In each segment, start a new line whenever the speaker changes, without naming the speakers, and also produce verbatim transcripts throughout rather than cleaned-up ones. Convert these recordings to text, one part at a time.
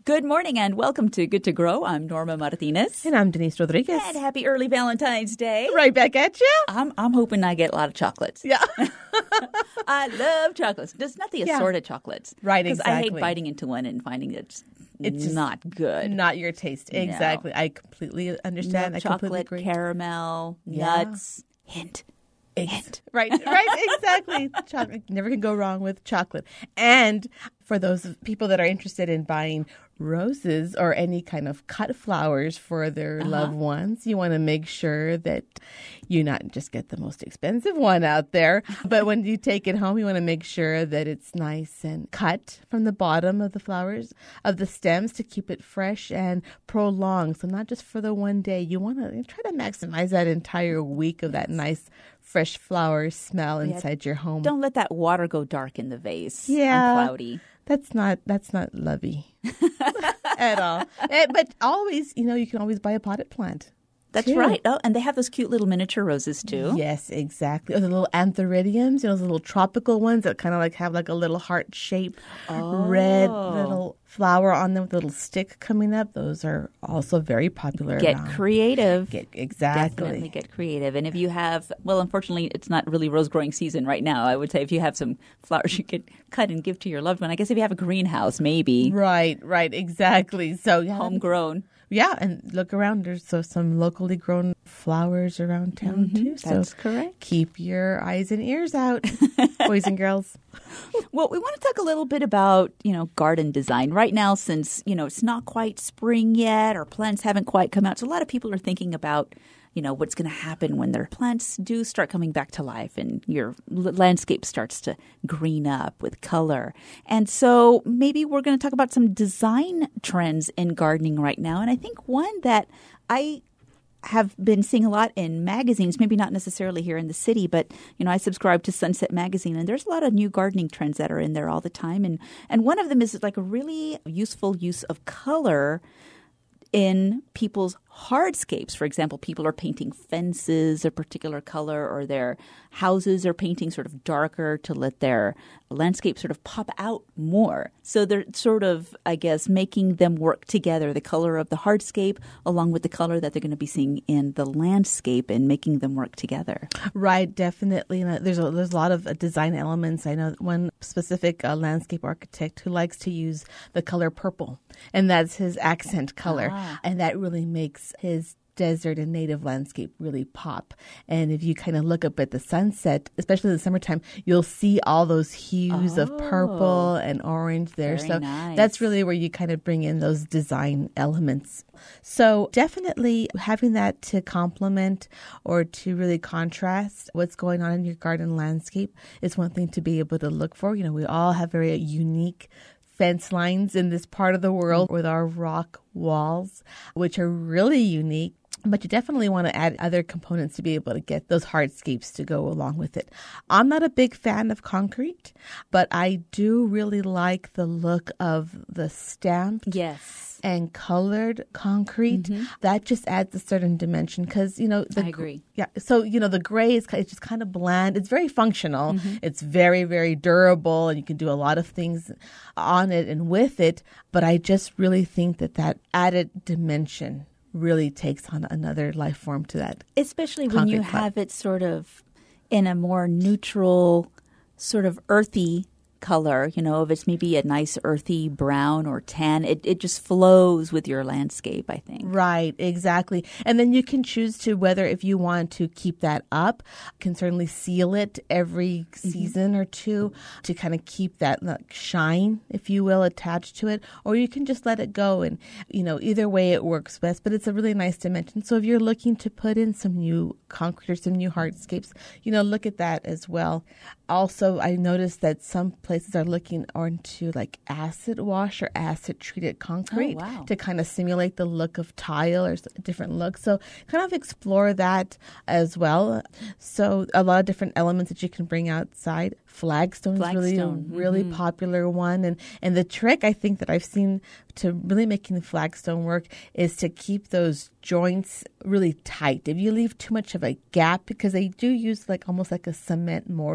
Good morning and welcome to Good to Grow. I'm Norma Martinez.
And I'm Denise Rodriguez.
And happy early Valentine's Day.
Right back at you.
I'm I'm hoping I get a lot of chocolates.
Yeah.
I love chocolates. Just not the
Yeah.
assorted chocolates.
Right,
Because I hate
exactly.
biting into one and finding it's,
It's just
not good.
Not your taste.
No.
Exactly. I completely understand.
Milk
I completely
chocolate,
agree.
caramel,
Yeah.
nuts, hint.
Ex-
hint.
Right, right, exactly. Chocolate. Never can go wrong with chocolate. And for those of- people that are interested in buying roses or any kind of cut flowers for their
Uh-huh.
loved ones, you want to make sure that you not just get the most expensive one out there, but when you take it home, you want to make sure that it's nice and cut from the bottom of the flowers, of the stems, to keep it fresh and prolonged. So not just for the one day. You want to try to maximize that entire week of that nice fresh flower smell inside your home.
Don't let that water go dark in the vase.
Yeah.
And cloudy.
That's not that's not lovey at all. Eh, But always, you know, you can always buy a potted plant.
That's
too.
right. Oh, and they have those cute little miniature roses too.
Yes, exactly. Or the little anthuridiums, you know, those little tropical ones that kind of like have like a little heart shape, red little flower on them with a little stick coming up. Those are also very popular.
Get
around.
creative.
Get exactly.
Definitely get creative. And if you have, well, unfortunately, it's not really rose growing season right now. I would say if you have some flowers you could cut and give to your loved one. I guess if you have a greenhouse, maybe.
Right, right, exactly. So yeah,
Homegrown.
yeah, and look around. There's so some locally grown flowers around town too. So
That's correct.
keep your eyes and ears out, boys and girls.
Well, we want to talk a little bit about, you know, garden design. Right now, since, you know, it's not quite spring yet or plants haven't quite come out. So a lot of people are thinking about, you know, what's going to happen when their plants do start coming back to life and your l- landscape starts to green up with color. And so maybe we're going to talk about some design trends in gardening right now. And I think one that I have been seeing a lot in magazines, maybe not necessarily here in the city, but, you know, I subscribe to Sunset Magazine, and there's a lot of new gardening trends that are in there all the time. And, and one of them is like a really useful use of color in people's hardscapes. For example, people are painting fences a particular color, or their houses are painting sort of darker to let their landscape sort of pop out more. So they're sort of, I guess, making them work together, the color of the hardscape along with the color that they're going to be seeing in the landscape, and making them work together.
Right, definitely. And uh, there's a, there's a lot of uh, design elements. I know one specific uh, landscape architect who likes to use the color purple, and that's his accent color.
Ah.
And that really makes his desert and native landscape really pop. And if you kind of look up at the sunset, especially in the summertime, you'll see all those hues of purple and orange there.
Very
so
nice.
that's really where you kind of bring in those design elements. So definitely having that to complement or to really contrast what's going on in your garden landscape is one thing to be able to look for. You know, we all have very unique fence lines in this part of the world with our rock walls, which are really unique. But you definitely want to add other components to be able to get those hardscapes to go along with it. I'm not a big fan of concrete, but I do really like the look of the stamped
Yes.
and colored concrete. That just adds a certain dimension because, you know, the,
I agree.
Yeah. So, you know, the gray is it's just kind of bland. It's very functional. It's very, very durable, and you can do a lot of things on it and with it. But I just really think that that added dimension really takes on another life form to that.
Especially when you
Concrete cut.
have it sort of in a more neutral, sort of earthy color. You know, if it's maybe a nice earthy brown or tan, it, it just flows with your landscape, I think.
Right, exactly. And then you can choose to whether if you want to keep that up, can certainly seal it every season or two to kind of keep that like, shine, if you will, attached to it. Or you can just let it go. And, you know, either way it works best. But it's a really nice dimension. So if you're looking to put in some new concrete or some new hardscapes, you know, look at that as well. Also, I noticed that some places are looking into like acid wash or acid treated concrete
Oh, wow.
to kind of simulate the look of tile or s- different looks. So kind of explore that as well. So a lot of different elements that you can bring outside. Flagstone is really a
Flagstone,
really
mhm.
popular one. And, and the trick I think that I've seen to really making flagstone work is to keep those joints really tight. If you leave too much of a gap, because they do use like almost like a cement mortar to kind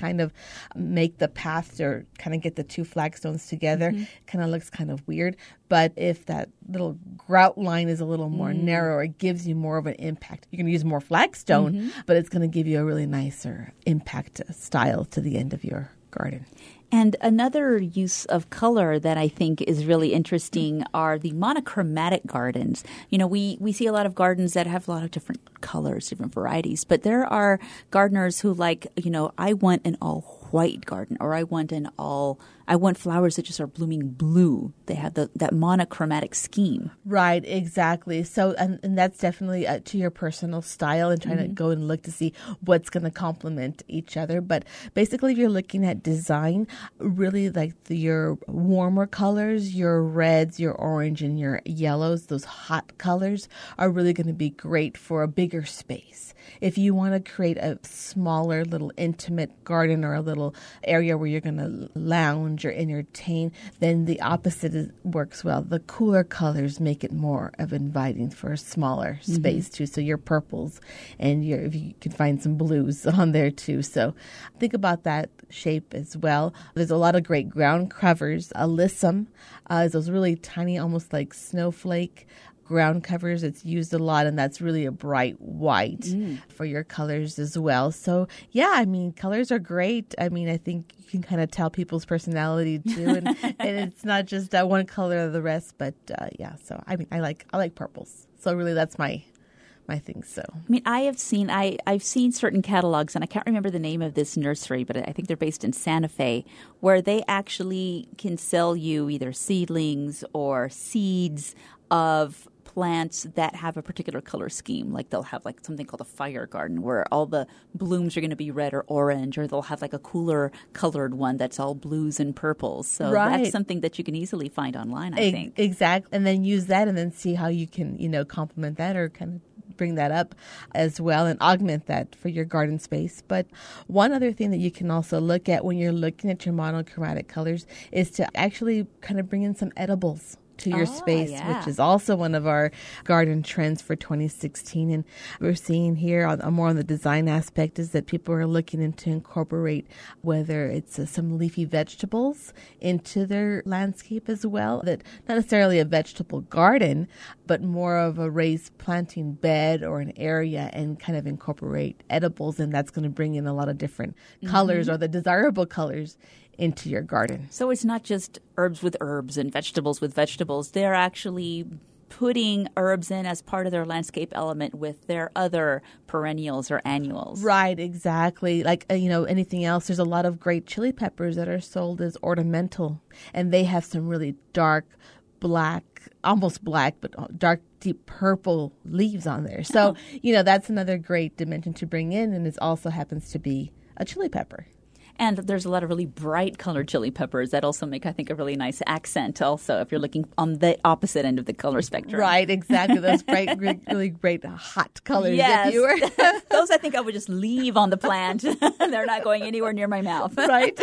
kind of make the path or kind of get the two flagstones together,
Mm-hmm.
it kind of looks kind of weird. But if that little grout line is a little more
Mm.
narrow, it gives you more of an impact. You can use more flagstone,
Mm-hmm.
but it's going to give you a really nicer impact style to the end of your garden.
And another use of color that I think is really interesting are the monochromatic gardens. You know, we, we see a lot of gardens that have a lot of different colors, different varieties, but there are gardeners who like, you know, I want an all white garden, or I want an all, I want flowers that just are blooming blue. They have the, that monochromatic scheme.
Right, exactly. So, and, and that's definitely uh, to your personal style and trying
Mm-hmm.
to go and look to see what's going to complement each other. But basically, if you're looking at design, really like the, your warmer colors, your reds, your orange, and your yellows, those hot colors are really going to be great for a bigger space. If you want to create a smaller, little intimate garden or a little area where you're going to lounge or entertain, then the opposite is, works well. The cooler colors make it more of inviting for a smaller
Mm-hmm.
space too. So your purples and your, if you can find some blues on there too. So think about that shape as well. There's a lot of great ground covers. Alyssum uh, is those really tiny, almost like snowflake ground covers. It's used a lot, and that's really a bright white mm. for your colors as well. So yeah, I mean, colors are great. I mean, I think you can kind of tell people's personality too, and, and it's not just that one color or the rest. But uh, yeah, so I mean, I like I like purples. So really, that's my my thing. So
I mean, I have seen I I've seen certain catalogs, and I can't remember the name of this nursery, but I think they're based in Santa Fe, where they actually can sell you either seedlings or seeds of plants that have a particular color scheme. Like they'll have like something called a fire garden where all the blooms are going to be red or orange, or they'll have like a cooler colored one that's all blues and purples. So
right.
that's something that you can easily find online, I
e-
think.
Exactly. And then use that and then see how you can, you know, complement that or kind of bring that up as well and augment that for your garden space. But one other thing that you can also look at when you're looking at your monochromatic colors is to actually kind of bring in some edibles to your
oh,
space,
yeah.
which is also one of our garden trends for twenty sixteen. And we're seeing here on, on more on the design aspect is that people are looking into incorporate whether it's uh, some leafy vegetables into their landscape as well. That not necessarily a vegetable garden, but more of a raised planting bed or an area and kind of incorporate edibles. And that's going to bring in a lot of different mm-hmm. colors or the desirable colors into your garden.
So it's not just herbs with herbs and vegetables with vegetables. They're actually putting herbs in as part of their landscape element with their other perennials or annuals.
Right, exactly. Like, uh, you know, anything else, there's a lot of great chili peppers that are sold as ornamental, and they have some really dark, black, almost black, but dark, deep purple leaves on there. So, oh. you know, that's another great dimension to bring in, and it also happens to be a chili pepper.
And there's a lot of really bright colored chili peppers that also make, I think, a really nice accent also if you're looking on the opposite end of the color spectrum.
Right, exactly. Those bright, really great hot colors.
Yes.
If you were.
Those I think I would just leave on the plant. They're not going anywhere near my mouth.
Right.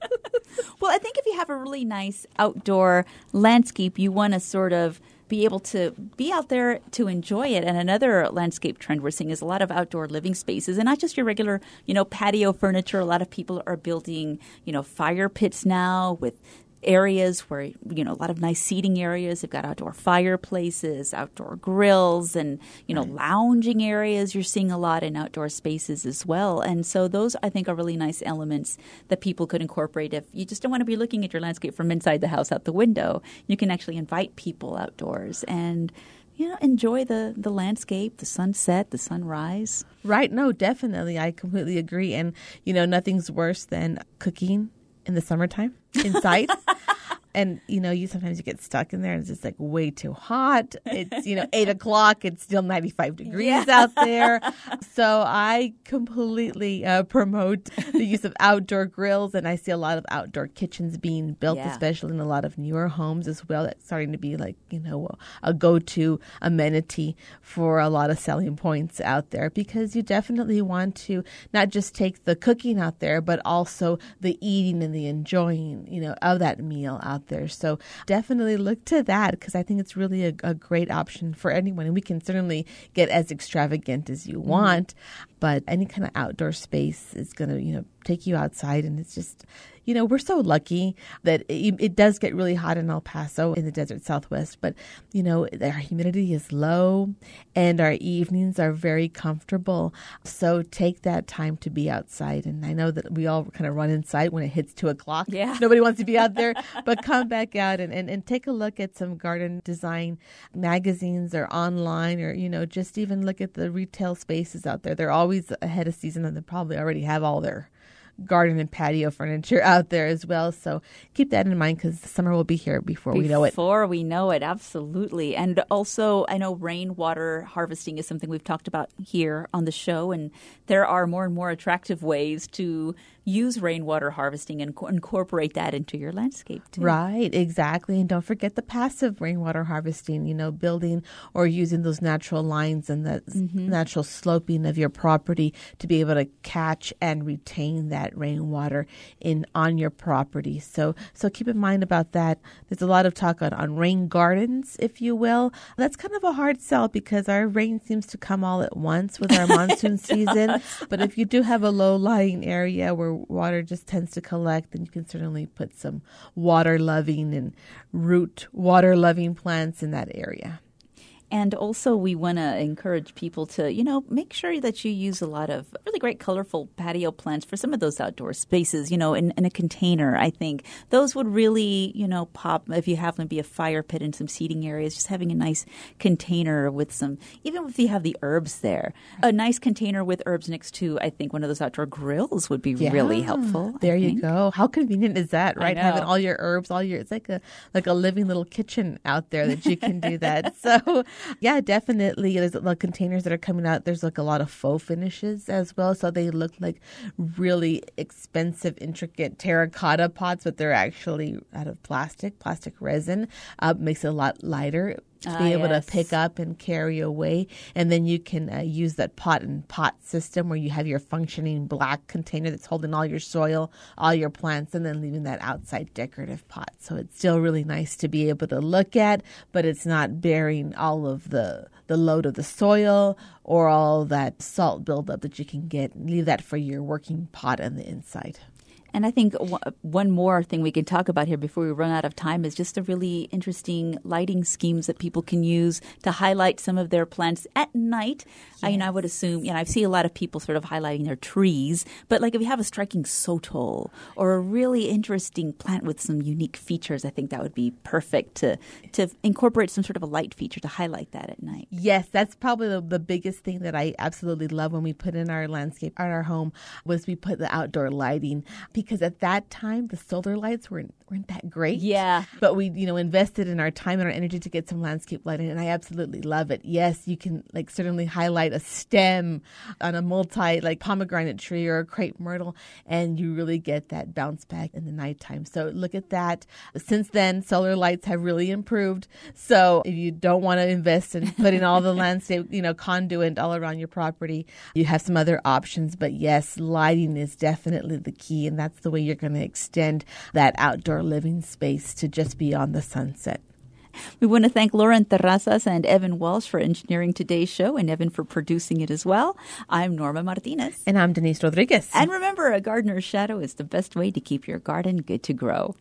Well, I think if you have a really nice outdoor landscape, you want to sort of be able to be out there to enjoy it. And another landscape trend we're seeing is a lot of outdoor living spaces, and not just your regular, you know, patio furniture. A lot of people are building, you know, fire pits now with areas where, you know, a lot of nice seating areas. They've got outdoor fireplaces, outdoor grills, and, you know, lounging areas. You're seeing a lot in outdoor spaces as well. And so those, I think, are really nice elements that people could incorporate. If you just don't want to be looking at your landscape from inside the house out the window, you can actually invite people outdoors and, you know, enjoy the, the landscape, the sunset, the sunrise.
Right. No, definitely. I completely agree. And, you know, nothing's worse than cooking in the summertime inside. And, you know, you sometimes you get stuck in there and it's just like way too hot. It's, you know, eight o'clock. It's still ninety-five degrees yeah. out there. So I completely uh, promote the use of outdoor grills. And I see a lot of outdoor kitchens being built, yeah. especially in a lot of newer homes as well. That's starting to be like, you know, a go-to amenity for a lot of selling points out there, because you definitely want to not just take the cooking out there, but also the eating and the enjoying, you know, of that meal out out there. So definitely look to that, because I think it's really a, a great option for anyone. And we can certainly get as extravagant as you want, mm-hmm. but any kind of outdoor space is going to, you know, take you outside. And it's just, you know, we're so lucky that it, it does get really hot in El Paso in the desert Southwest, but, you know, our humidity is low and our evenings are very comfortable. So take that time to be outside. And I know that we all kind of run inside when it hits two o'clock.
Yeah.
Nobody wants to be out there, but come back out and, and, and take a look at some garden design magazines or online, or, you know, just even look at the retail spaces out there. They're always ahead of season and they probably already have all their garden and patio furniture out there as well. So keep that in mind, because summer will be here before, before we know it.
Before we know it, absolutely. And also, I know rainwater harvesting is something we've talked about here on the show, and there are more and more attractive ways to use rainwater harvesting and co- incorporate that into your landscape too.
Right, exactly. And don't forget the passive rainwater harvesting, you know, building or using those natural lines and the mm-hmm. natural sloping of your property to be able to catch and retain that rainwater in on your property. So so keep in mind about that. There's a lot of talk on, on rain gardens, if you will. That's kind of a hard sell because our rain seems to come all at once with our monsoon season. But if you do have a low-lying area where water just tends to collect, then you can certainly put some water-loving and root water-loving plants in that area.
And also, we want to encourage people to, you know, make sure that you use a lot of really great, colorful patio plants for some of those outdoor spaces, you know, in, in a container. I think those would really, you know, pop if you have maybe a fire pit and some seating areas, just having a nice container with some, even if you have the herbs there, a nice container with herbs next to, I think, one of those outdoor grills would be yeah, really helpful.
There
I
you
think.
go. How convenient is that, right? Having all your herbs, all your, it's like a, like a living little kitchen out there that you can do that. So, yeah, definitely. There's the containers that are coming out. There's like a lot of faux finishes as well. So they look like really expensive, intricate terracotta pots, but they're actually out of plastic, plastic resin. Uh, makes it a lot lighter to be ah, able yes. to pick up and carry away. And then you can uh, use that pot and pot system where you have your functioning black container that's holding all your soil, all your plants, and then leaving that outside decorative pot. So it's still really nice to be able to look at, but it's not bearing all of the, the load of the soil or all that salt buildup that you can get. Leave that for your working pot on the inside.
And I think w- one more thing we can talk about here before we run out of time is just the really interesting lighting schemes that people can use to highlight some of their plants at night. Yes. I, you know, I would assume, you know, I see a lot of people sort of highlighting their trees, but like if you have a striking sotol or a really interesting plant with some unique features, I think that would be perfect to to incorporate some sort of a light feature to highlight that at night.
Yes, that's probably the, the biggest thing that I absolutely love when we put in our landscape, at our home, was we put the outdoor lighting. Because at that time, the solar lights weren't, weren't that great.
Yeah.
But we, you know, invested in our time and our energy to get some landscape lighting, and I absolutely love it. Yes, you can, like, certainly highlight a stem on a multi, like, pomegranate tree or a crepe myrtle, and you really get that bounce back in the nighttime. So look at that. Since then, solar lights have really improved. So if you don't want to invest in putting all the landscape, you know, conduit all around your property, you have some other options. But yes, lighting is definitely the key, and that's the way you're going to extend that outdoor living space to just beyond the sunset.
We want to thank Lauren Terrazas and Evan Walsh for engineering today's show, and Evan for producing it as well. I'm Norma Martinez.
And I'm Denise Rodriguez.
And remember, a gardener's shadow is the best way to keep your garden good to grow.